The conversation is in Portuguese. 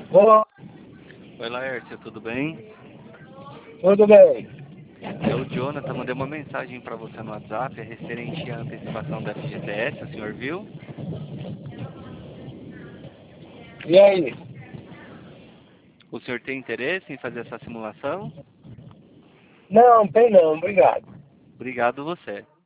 Ô, Oi, Laércio, tudo bem? tudo bem? É o Jonathan, mandei uma mensagem para você no WhatsApp, referente à antecipação da FGTS, o senhor viu? E aí? O senhor tem interesse em fazer essa simulação? Não, tem não, obrigado. Obrigado você.